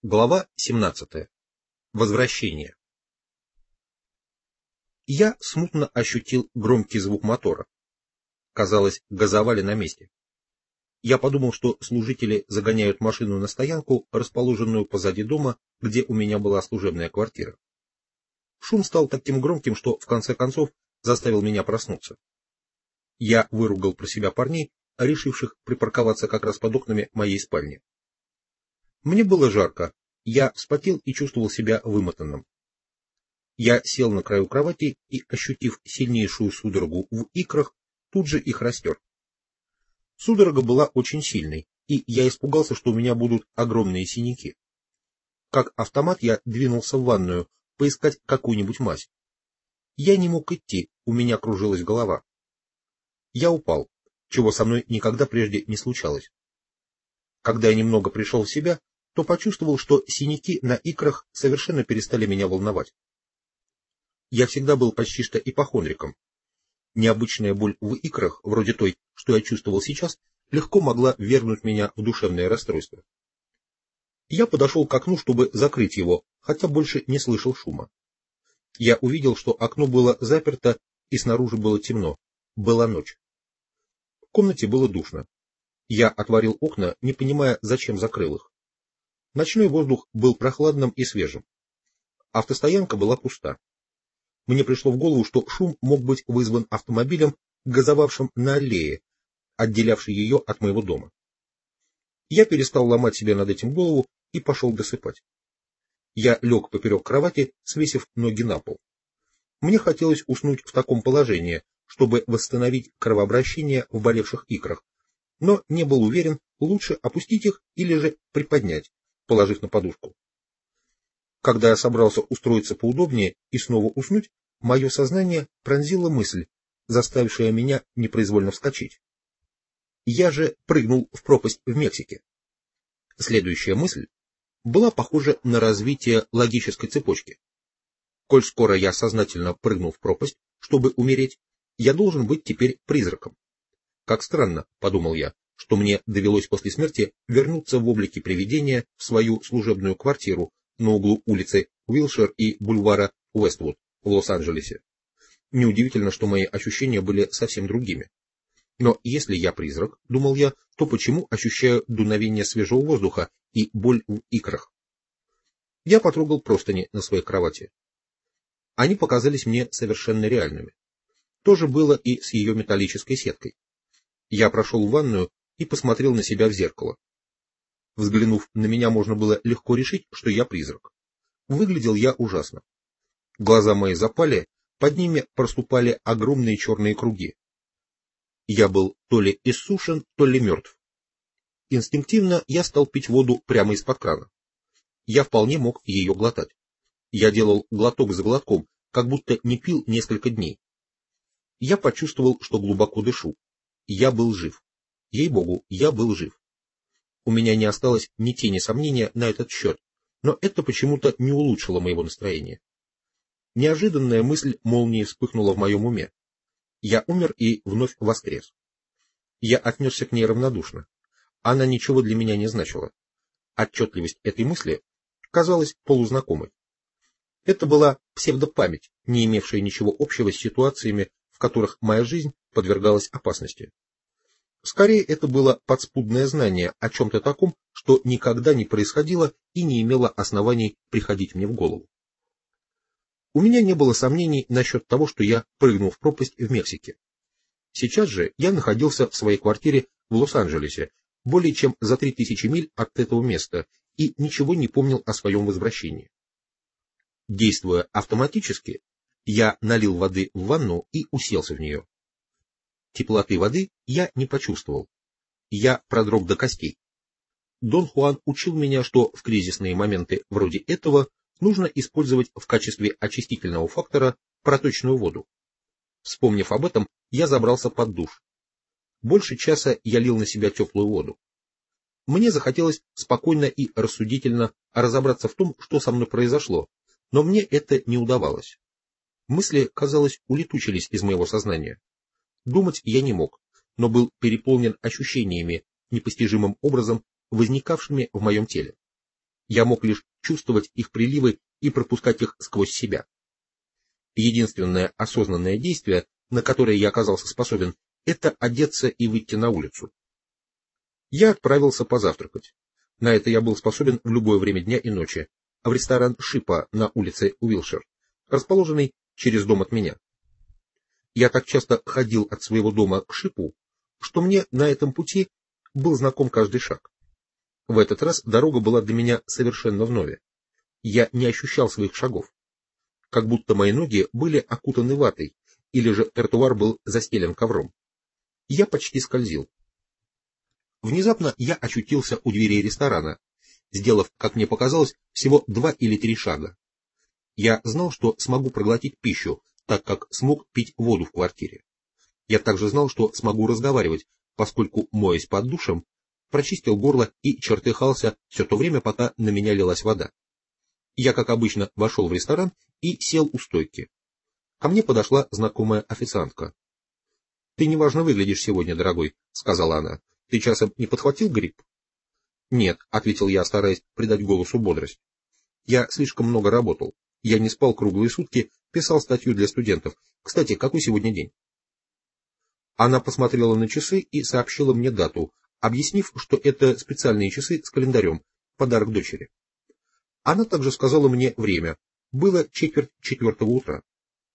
Глава 17. Возвращение. Я смутно ощутил громкий звук мотора. Казалось, газовали на месте. Я подумал, что служители загоняют машину на стоянку, расположенную позади дома, где у меня была служебная квартира. Шум стал таким громким, что в конце концов заставил меня проснуться. Я выругал про себя парней, решивших припарковаться как раз под окнами моей спальни. Мне было жарко, я вспотел и чувствовал себя вымотанным. Я сел на краю кровати и, ощутив сильнейшую судорогу в икрах, тут же их растер. Судорога была очень сильной, и я испугался, что у меня будут огромные синяки. Как автомат я двинулся в ванную, поискать какую-нибудь мазь. Я не мог идти, у меня кружилась голова. Я упал, чего со мной никогда прежде не случалось. Когда я немного пришел в себя, то почувствовал, что синяки на икрах совершенно перестали меня волновать. Я всегда был почти что ипохондриком. Необычная боль в икрах, вроде той, что я чувствовал сейчас, легко могла ввергнуть меня в душевное расстройство. Я подошел к окну, чтобы закрыть его, хотя больше не слышал шума. Я увидел, что окно было заперто и снаружи было темно. Была ночь. В комнате было душно. Я отворил окна, не понимая, зачем закрыл их. Ночной воздух был прохладным и свежим. Автостоянка была пуста. Мне пришло в голову, что шум мог быть вызван автомобилем, газовавшим на аллее, отделявшей ее от моего дома. Я перестал ломать себе над этим голову и пошел досыпать. Я лег поперек кровати, свесив ноги на пол. Мне хотелось уснуть в таком положении, чтобы восстановить кровообращение в болевших икрах, но не был уверен, лучше опустить их или же приподнять, положив на подушку. Когда я собрался устроиться поудобнее и снова уснуть, мое сознание пронзила мысль, заставившая меня непроизвольно вскочить. Я же прыгнул в пропасть в Мексике. Следующая мысль была похожа на развитие логической цепочки. Коль скоро я сознательно прыгнул в пропасть, чтобы умереть, я должен быть теперь призраком. Как странно, подумал я, что мне довелось после смерти вернуться в облике привидения в свою служебную квартиру на углу улицы Уилшир и бульвара Уэствуд в Лос-Анджелесе. Неудивительно, что мои ощущения были совсем другими. Но если я призрак, думал я, то почему ощущаю дуновение свежего воздуха и боль в икрах? Я потрогал простыни на своей кровати. Они показались мне совершенно реальными. То же было и с ее металлической сеткой. Я прошел в ванную и посмотрел на себя в зеркало. Взглянув на меня, можно было легко решить, что я призрак. Выглядел я ужасно. Глаза мои запали, под ними проступали огромные черные круги. Я был то ли иссушен, то ли мертв. Инстинктивно я стал пить воду прямо из-под крана. Я вполне мог ее глотать. Я делал глоток за глотком, как будто не пил несколько дней. Я почувствовал, что глубоко дышу. Я был жив. Ей-богу, я был жив. У меня не осталось ни тени сомнения на этот счет, но это почему-то не улучшило моего настроения. Неожиданная мысль молнией вспыхнула в моем уме. Я умер и вновь воскрес. Я отнесся к ней равнодушно. Она ничего для меня не значила. Отчетливость этой мысли казалась полузнакомой. Это была псевдопамять, не имевшая ничего общего с ситуациями, в которых моя жизнь подвергалась опасности. Скорее, это было подспудное знание о чем-то таком, что никогда не происходило и не имело оснований приходить мне в голову. У меня не было сомнений насчет того, что я прыгнул в пропасть в Мексике. Сейчас же я находился в своей квартире в Лос-Анджелесе, более чем за 3000 миль от этого места, и ничего не помнил о своем возвращении. Действуя автоматически, я налил воды в ванну и уселся в нее. Теплоты воды я не почувствовал. Я продрог до костей. Дон Хуан учил меня, что в кризисные моменты вроде этого нужно использовать в качестве очистительного фактора проточную воду. Вспомнив об этом, я забрался под душ. Больше часа я лил на себя теплую воду. Мне захотелось спокойно и рассудительно разобраться в том, что со мной произошло, но мне это не удавалось. Мысли, казалось, улетучились из моего сознания. Думать я не мог, но был переполнен ощущениями, непостижимым образом возникавшими в моем теле. Я мог лишь чувствовать их приливы и пропускать их сквозь себя. Единственное осознанное действие, на которое я оказался способен, это одеться и выйти на улицу. Я отправился позавтракать. На это я был способен в любое время дня и ночи, в ресторан Шипа на улице Уилшир, расположенный через дом от меня. Я так часто ходил от своего дома к Шипу, что мне на этом пути был знаком каждый шаг. В этот раз дорога была для меня совершенно вновь. Я не ощущал своих шагов, как будто мои ноги были окутаны ватой, или же тротуар был застелен ковром. Я почти скользил. Внезапно я очутился у дверей ресторана, сделав, как мне показалось, всего 2 или 3 шага. Я знал, что смогу проглотить пищу, так как смог пить воду в квартире. Я также знал, что смогу разговаривать, поскольку, моясь под душем, прочистил горло и чертыхался все то время, пока на меня лилась вода. Я, как обычно, вошел в ресторан и сел у стойки. Ко мне подошла знакомая официантка. — Ты неважно выглядишь сегодня, дорогой, — сказала она. — Ты часом не подхватил грипп? — Нет, — ответил я, стараясь придать голосу бодрость. — Я слишком много работал. Я не спал круглые сутки, писал статью для студентов. Кстати, какой сегодня день? Она посмотрела на часы и сообщила мне дату, объяснив, что это специальные часы с календарем, подарок дочери. Она также сказала мне время. Было 3:45 утра.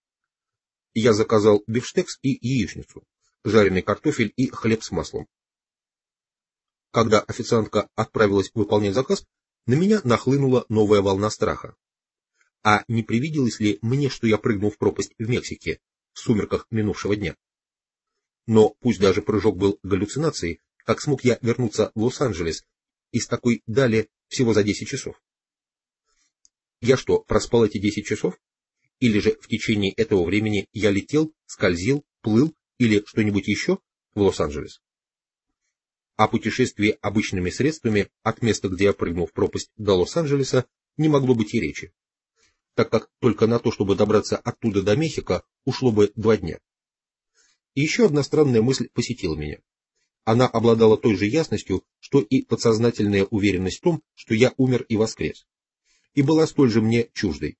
Я заказал бифштекс и яичницу, жареный картофель и хлеб с маслом. Когда официантка отправилась выполнять заказ, на меня нахлынула новая волна страха. А не привиделось ли мне, что я прыгнул в пропасть в Мексике в сумерках минувшего дня? Но пусть даже прыжок был галлюцинацией, как смог я вернуться в Лос-Анджелес из такой дали всего за 10 часов? Я что, проспал эти 10 часов? Или же в течение этого времени я летел, скользил, плыл или что-нибудь еще в Лос-Анджелес? О путешествии обычными средствами от места, где я прыгнул в пропасть, до Лос-Анджелеса не могло быть и речи, так как только на то, чтобы добраться оттуда до Мехико, ушло бы 2 дня. И еще одна странная мысль посетила меня. Она обладала той же ясностью, что и подсознательная уверенность в том, что я умер и воскрес, и была столь же мне чуждой.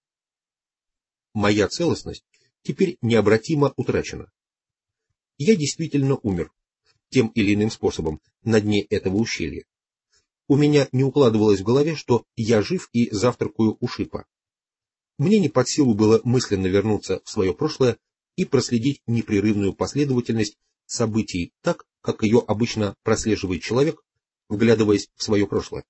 Моя целостность теперь необратимо утрачена. Я действительно умер, тем или иным способом, на дне этого ущелья. У меня не укладывалось в голове, что я жив и завтракаю у Шипа. Мне не под силу было мысленно вернуться в свое прошлое и проследить непрерывную последовательность событий так, как ее обычно прослеживает человек, вглядываясь в свое прошлое.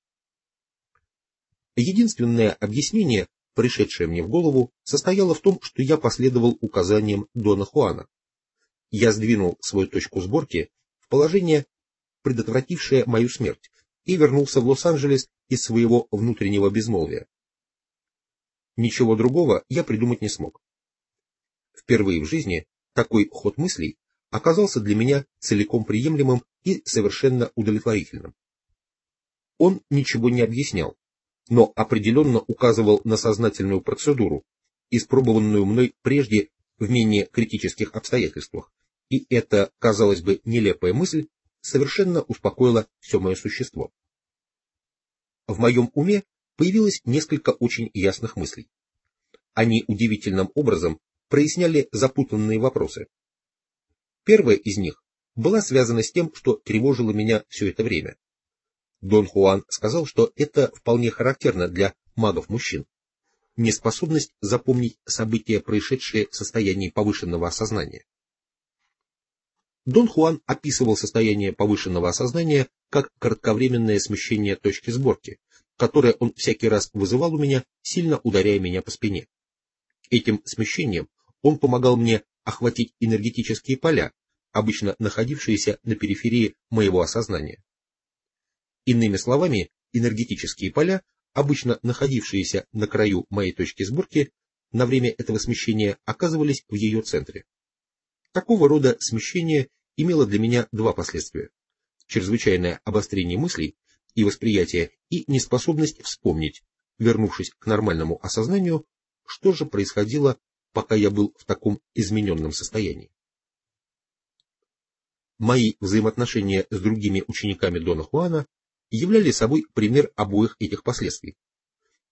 Единственное объяснение, пришедшее мне в голову, состояло в том, что я последовал указаниям Дона Хуана. Я сдвинул свою точку сборки в положение, предотвратившее мою смерть, и вернулся в Лос-Анджелес из своего внутреннего безмолвия. Ничего другого я придумать не смог. Впервые в жизни такой ход мыслей оказался для меня целиком приемлемым и совершенно удовлетворительным. Он ничего не объяснял, но определенно указывал на сознательную процедуру, испробованную мной прежде в менее критических обстоятельствах, и эта, казалось бы, нелепая мысль совершенно успокоила все мое существо. В моем уме появилось несколько очень ясных мыслей. Они удивительным образом проясняли запутанные вопросы. Первая из них была связана с тем, что тревожило меня все это время. Дон Хуан сказал, что это вполне характерно для магов-мужчин. Неспособность запомнить события, происшедшие в состоянии повышенного осознания. Дон Хуан описывал состояние повышенного осознания как кратковременное смещение точки сборки, которое он всякий раз вызывал у меня, сильно ударяя меня по спине. Этим смещением он помогал мне охватить энергетические поля, обычно находившиеся на периферии моего осознания. Иными словами, энергетические поля, обычно находившиеся на краю моей точки сборки, на время этого смещения оказывались в ее центре. Такого рода смещение имело для меня 2 последствия: чрезвычайное обострение мыслей и восприятия и неспособность вспомнить, вернувшись к нормальному осознанию, что же происходило, пока я был в таком измененном состоянии. Мои взаимоотношения с другими учениками Дона Хуана являли собой пример обоих этих последствий,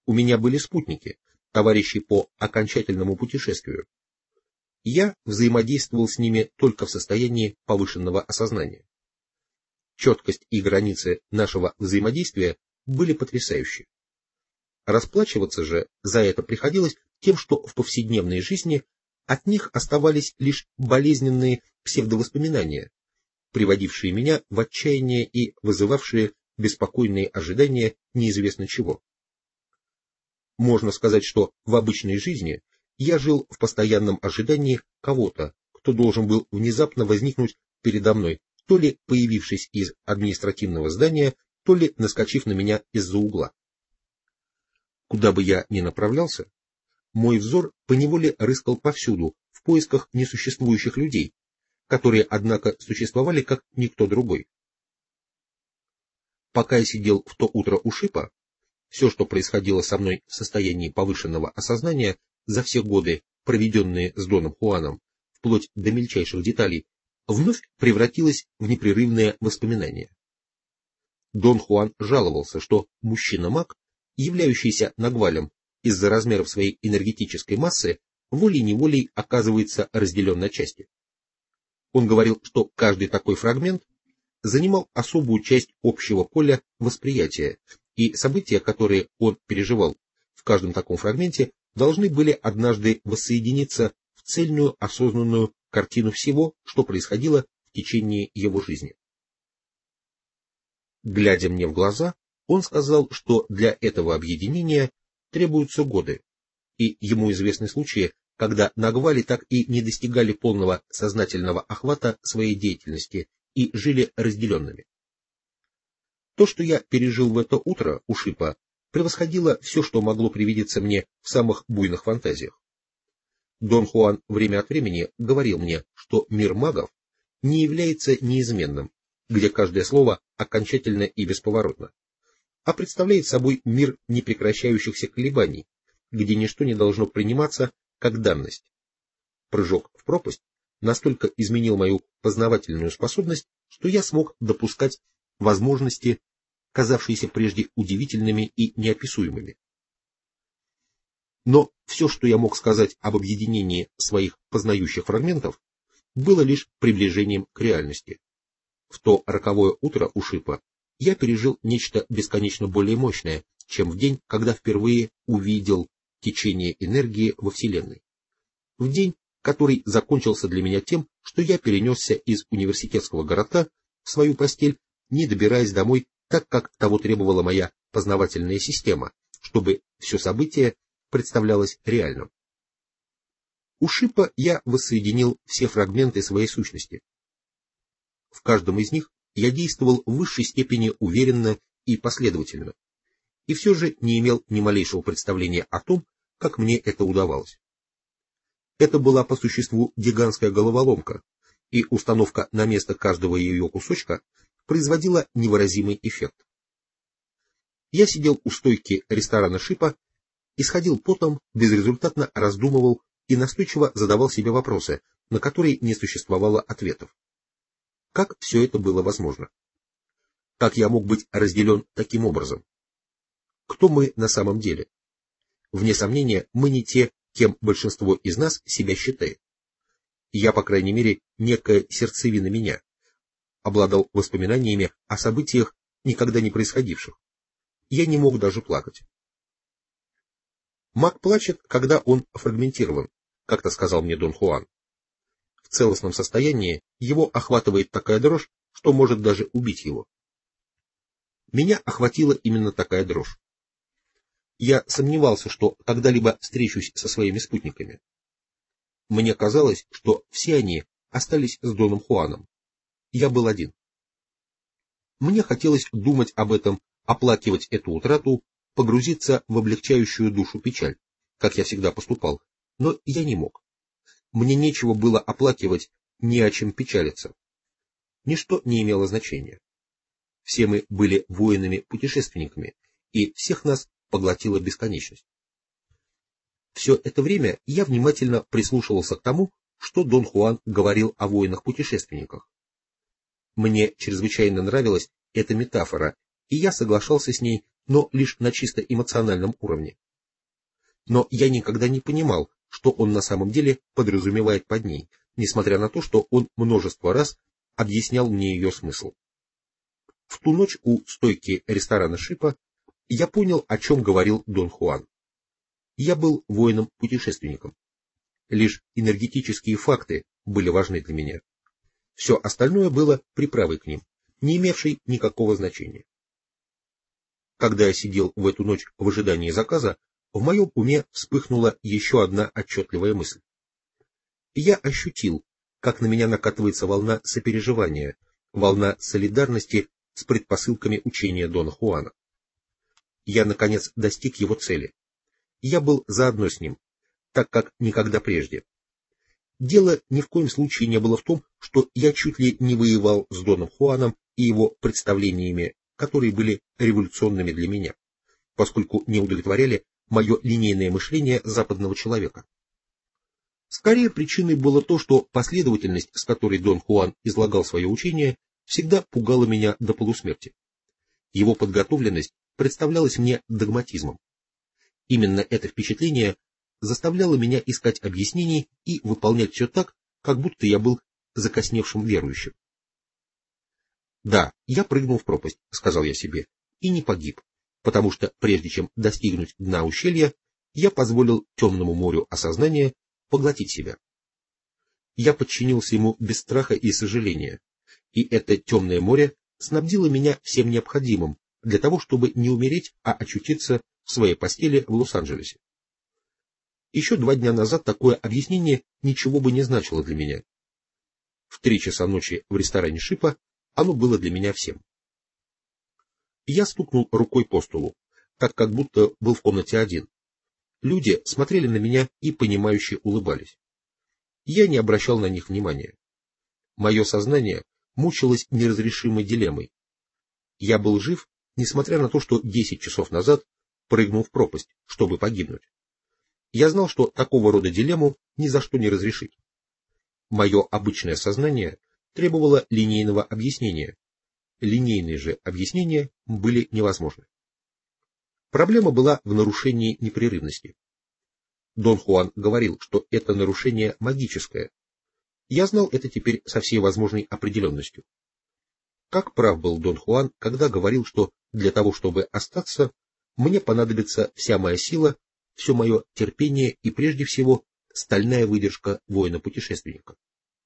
У меня были спутники, товарищи по окончательному путешествию. Я взаимодействовал с ними только в состоянии повышенного осознания. Четкость и границы нашего взаимодействия были потрясающие. Расплачиваться же за это приходилось тем, что в повседневной жизни от них оставались лишь болезненные псевдовоспоминания, приводившие меня в отчаяние и вызывавшие беспокойные ожидания неизвестно чего. Можно сказать, что в обычной жизни я жил в постоянном ожидании кого-то, кто должен был внезапно возникнуть передо мной, то ли появившись из административного здания, то ли наскочив на меня из-за угла. Куда бы я ни направлялся, мой взор поневоле рыскал повсюду в поисках несуществующих людей, которые, однако, существовали как никто другой. Пока я сидел в то утро у шипа, все, что происходило со мной в состоянии повышенного осознания за все годы, проведенные с Доном Хуаном, вплоть до мельчайших деталей, вновь превратилось в непрерывное воспоминание. Дон Хуан жаловался, что мужчина-маг, являющийся нагвалем из-за размеров своей энергетической массы, волей-неволей оказывается разделен на части. Он говорил, что каждый такой фрагмент занимал особую часть общего поля восприятия, и события, которые он переживал в каждом таком фрагменте, должны были однажды воссоединиться в цельную осознанную картину всего, что происходило в течение его жизни. Глядя мне в глаза, он сказал, что для этого объединения требуются годы, и ему известны случаи, когда нагвали так и не достигали полного сознательного охвата своей деятельности и жили разделенными. То, что я пережил в это утро у шипа, превосходило все, что могло привидеться мне в самых буйных фантазиях. Дон Хуан время от времени говорил мне, что мир магов не является неизменным, где каждое слово окончательно и бесповоротно, а представляет собой мир непрекращающихся колебаний, где ничто не должно приниматься как данность. Прыжок в пропасть настолько изменил мою познавательную способность, что я смог допускать возможности, казавшиеся прежде удивительными и неописуемыми. Но все, что я мог сказать об объединении своих познающих фрагментов, было лишь приближением к реальности. В то роковое утро у шипа я пережил нечто бесконечно более мощное, чем в день, когда впервые увидел течение энергии во Вселенной. В день, который закончился для меня тем, что я перенесся из университетского городка в свою постель, не добираясь домой, так как того требовала моя познавательная система, чтобы все событие представлялось реальным. У шипа я воссоединил все фрагменты своей сущности. В каждом из них я действовал в высшей степени уверенно и последовательно, и все же не имел ни малейшего представления о том, как мне это удавалось. Это была по существу гигантская головоломка, и установка на место каждого ее кусочка производила невыразимый эффект. Я сидел у стойки ресторана шипа, исходил потом, безрезультатно раздумывал и настойчиво задавал себе вопросы, на которые не существовало ответов. Как все это было возможно? Как я мог быть разделен таким образом? Кто мы на самом деле? Вне сомнения, мы не те, кем большинство из нас себя считает. Я, по крайней мере, некая сердцевина меня, обладал воспоминаниями о событиях, никогда не происходивших. Я не мог даже плакать. Маг плачет, когда он фрагментирован, как-то сказал мне Дон Хуан. В целостном состоянии его охватывает такая дрожь, что может даже убить его. Меня охватила именно такая дрожь. Я сомневался, что когда-либо встречусь со своими спутниками. Мне казалось, что все они остались с Доном Хуаном. Я был один. Мне хотелось думать об этом, оплакивать эту утрату, погрузиться в облегчающую душу печаль, как я всегда поступал, но я не мог. Мне нечего было оплакивать, не о чем печалиться. Ничто не имело значения. Все мы были воинами-путешественниками, и всех нас поглотила бесконечность. Все это время я внимательно прислушивался к тому, что Дон Хуан говорил о воинах-путешественниках. Мне чрезвычайно нравилась эта метафора, и я соглашался с ней но лишь на чисто эмоциональном уровне. Но я никогда не понимал, что он на самом деле подразумевает под ней, несмотря на то, что он множество раз объяснял мне ее смысл. В ту ночь у стойки ресторана Шипа я понял, о чем говорил Дон Хуан. Я был воином-путешественником. Лишь энергетические факты были важны для меня. Все остальное было приправой к ним, не имевшей никакого значения. Когда я сидел в эту ночь в ожидании заказа, в моем уме вспыхнула еще одна отчетливая мысль. Я ощутил, как на меня накатывается волна сопереживания, волна солидарности с предпосылками учения Дона Хуана. Я, наконец, достиг его цели. Я был заодно с ним, так как никогда прежде. Дело ни в коем случае не было в том, что я чуть ли не воевал с Доном Хуаном и его представлениями, которые были революционными для меня, поскольку не удовлетворяли мое линейное мышление западного человека. Скорее причиной было то, что последовательность, с которой Дон Хуан излагал свое учение, всегда пугала меня до полусмерти. Его подготовленность представлялась мне догматизмом. Именно это впечатление заставляло меня искать объяснений и выполнять все так, как будто я был закосневшим верующим. Да, я прыгнул в пропасть, сказал я себе, и не погиб, потому что прежде чем достигнуть дна ущелья, я позволил темному морю осознания поглотить себя. Я подчинился ему без страха и сожаления, и это темное море снабдило меня всем необходимым для того, чтобы не умереть, а очутиться в своей постели в Лос-Анджелесе. Еще 2 дня назад такое объяснение ничего бы не значило для меня. В 3 часа ночи в ресторане Шипа оно было для меня всем. Я стукнул рукой по столу, так как будто был в комнате один. Люди смотрели на меня и понимающе улыбались. Я не обращал на них внимания. Мое сознание мучилось неразрешимой дилеммой. Я был жив, несмотря на то, что 10 часов назад прыгнул в пропасть, чтобы погибнуть. Я знал, что такого рода дилемму ни за что не разрешить. Мое обычное сознание требовало линейного объяснения. Линейные же объяснения были невозможны. Проблема была в нарушении непрерывности. Дон Хуан говорил, что это нарушение магическое. Я знал это теперь со всей возможной определенностью. Как прав был Дон Хуан, когда говорил, что для того, чтобы остаться, мне понадобится вся моя сила, все мое терпение и, прежде всего, стальная выдержка воина-путешественника.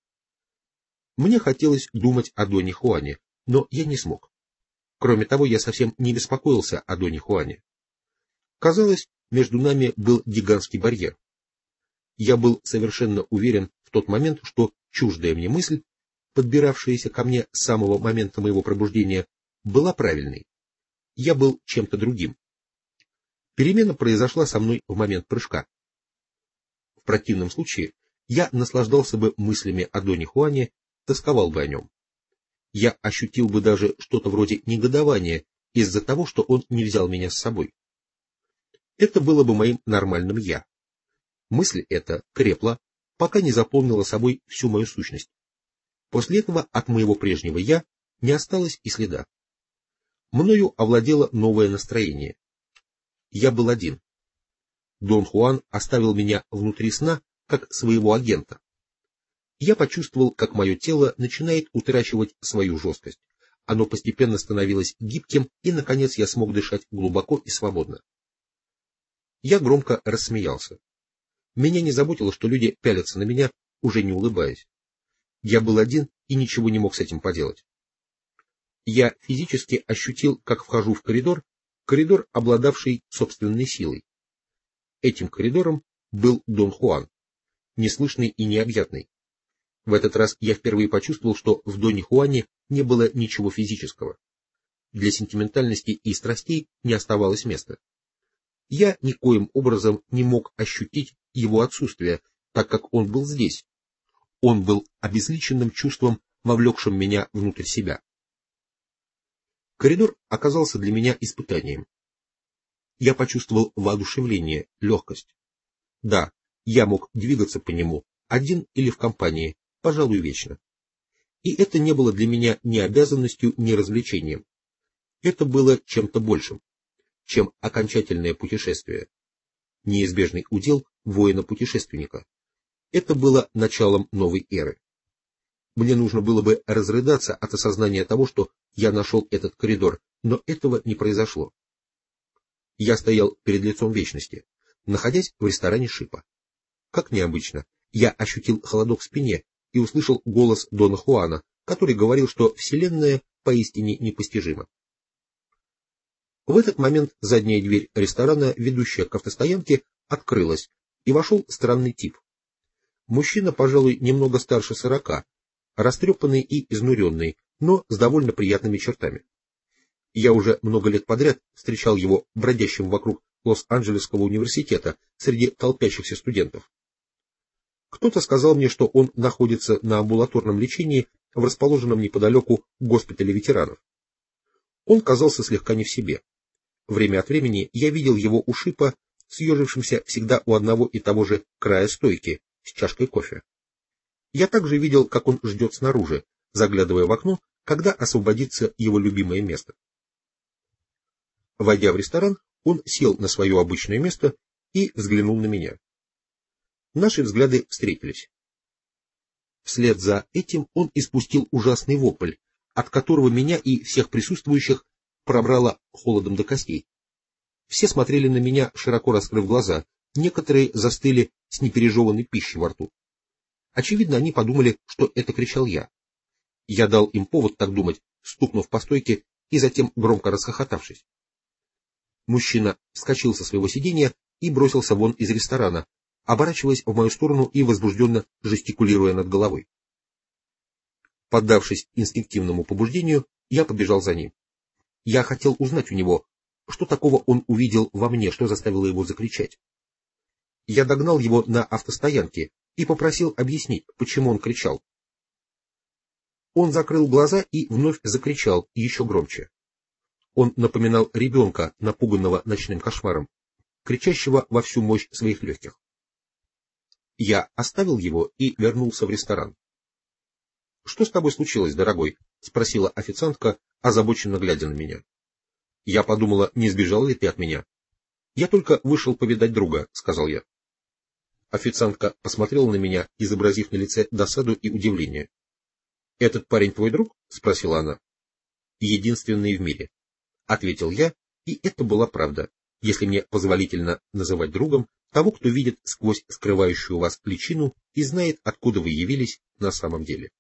Мне хотелось думать о Доне Хуане, но я не смог. Кроме того, я совсем не беспокоился о Доне Хуане. Казалось, между нами был гигантский барьер. Я был совершенно уверен в тот момент, что чуждая мне мысль, подбиравшаяся ко мне с самого момента моего пробуждения, была правильной. Я был чем-то другим. Перемена произошла со мной в момент прыжка. В противном случае я наслаждался бы мыслями о Доне Хуане, тосковал бы о нем. Я ощутил бы даже что-то вроде негодования из-за того, что он не взял меня с собой. Это было бы моим нормальным «я». Мысль эта крепла, пока не заполнила собой всю мою сущность. После этого от моего прежнего «я» не осталось и следа. Мною овладело новое настроение. Я был один. Дон Хуан оставил меня внутри сна, как своего агента. Я почувствовал, как мое тело начинает утрачивать свою жесткость. Оно постепенно становилось гибким, и, наконец, я смог дышать глубоко и свободно. Я громко рассмеялся. Меня не заботило, что люди пялятся на меня, уже не улыбаясь. Я был один и ничего не мог с этим поделать. Я физически ощутил, как вхожу в коридор, обладавший собственной силой. Этим коридором был Дон Хуан, неслышный и необъятный. В этот раз я впервые почувствовал, что в Доне Хуане не было ничего физического. Для сентиментальности и страстей не оставалось места. Я никоим образом не мог ощутить его отсутствие, так как он был здесь. Он был обезличенным чувством, вовлекшим меня внутрь себя. Коридор оказался для меня испытанием. Я почувствовал воодушевление, легкость. Да, я мог двигаться по нему, один или в компании, пожалуй, вечно. И это не было для меня ни обязанностью, ни развлечением. Это было чем-то большим. чем окончательное путешествие. Неизбежный удел воина-путешественника. Это было началом новой эры. Мне нужно было бы разрыдаться от осознания того, что я нашел этот коридор, но этого не произошло. Я стоял перед лицом вечности, находясь в ресторане Шипа. Как необычно, я ощутил холодок в спине и услышал голос Дона Хуана, который говорил, что Вселенная поистине непостижима. В этот момент задняя дверь ресторана, ведущая к автостоянке, открылась, и вошел странный тип. Мужчина, пожалуй, немного старше 40, растрепанный и изнуренный, но с довольно приятными чертами. Я уже много лет подряд встречал его бродящим вокруг Лос-Анджелесского университета среди толпящихся студентов. Кто-то сказал мне, что он находится на амбулаторном лечении в расположенном неподалеку госпитале ветеранов. Он казался слегка не в себе. Время от времени я видел его у Шипа, съежившимся всегда у одного и того же края стойки, с чашкой кофе. Я также видел, как он ждет снаружи, заглядывая в окно, когда освободится его любимое место. Войдя в ресторан, он сел на свое обычное место и взглянул на меня. Наши взгляды встретились. Вслед за этим он испустил ужасный вопль, от которого меня и всех присутствующих пробрало холодом до костей. Все смотрели на меня, широко раскрыв глаза, некоторые застыли с непережеванной пищей во рту. Очевидно, они подумали, что это кричал я. Я дал им повод так думать, стукнув по стойке и затем громко расхохотавшись. Мужчина вскочил со своего сиденья и бросился вон из ресторана, оборачиваясь в мою сторону и возбужденно жестикулируя над головой. Поддавшись инстинктивному побуждению, я побежал за ним. Я хотел узнать у него, что такого он увидел во мне, что заставило его закричать. Я догнал его на автостоянке и попросил объяснить, почему он кричал. Он закрыл глаза и вновь закричал еще громче. Он напоминал ребенка, напуганного ночным кошмаром, кричащего во всю мощь своих легких. Я оставил его и вернулся в ресторан. — Что с тобой случилось, дорогой? — спросила официантка, озабоченно глядя на меня. Я подумала, не сбежал ли ты от меня. — Я только вышел повидать друга, — сказал я. Официантка посмотрела на меня, изобразив на лице досаду и удивление. — Этот парень твой друг? — спросила она. — Единственный в мире, — ответил я, и это была правда, если мне позволительно называть другом того, кто видит сквозь скрывающую вас личину и знает, откуда вы явились на самом деле.